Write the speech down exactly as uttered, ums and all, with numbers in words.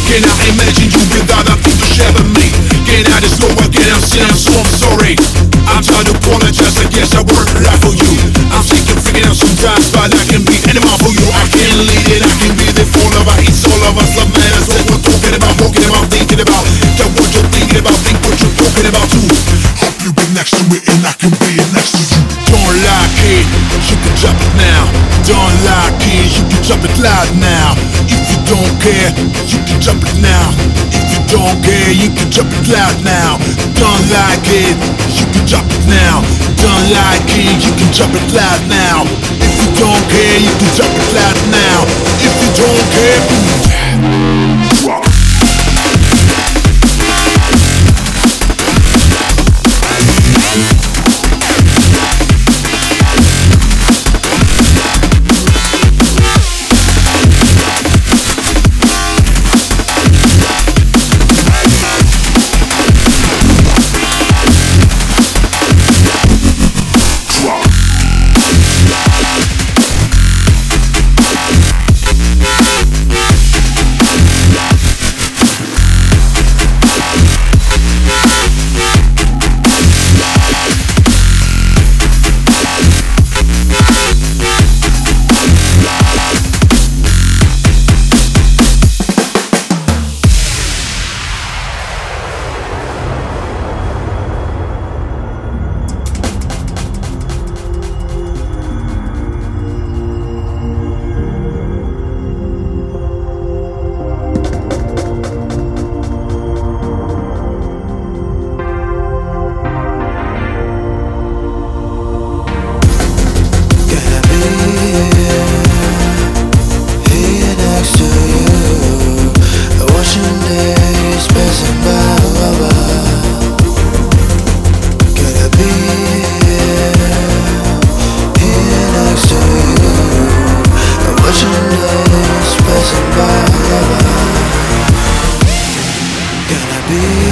Cannot imagine you without a piece to share with me. Get out is slow again, I'm saying so I'm sorry. I'm trying to apologize, I guess I work a lot for you. I'm sick of freaking out sometimes, but I can be anyone for you. I can lead it, I can be there for all of us. It's all of us, love matters. What we're talking about, walking about, thinking about. That what you're thinking about, think what you're talking about too. Hope you be next to it and I can be next to you. Don't like it, you can drop it now. Don't like it, you can drop it loud now. If you don't care, you can drop it now. If you don't care, you can drop it loud now. Don't like it, you can drop it now. Don't like it, you can drop it loud now. If you don't care, you can drop it loud now. If you don't care, drop. Be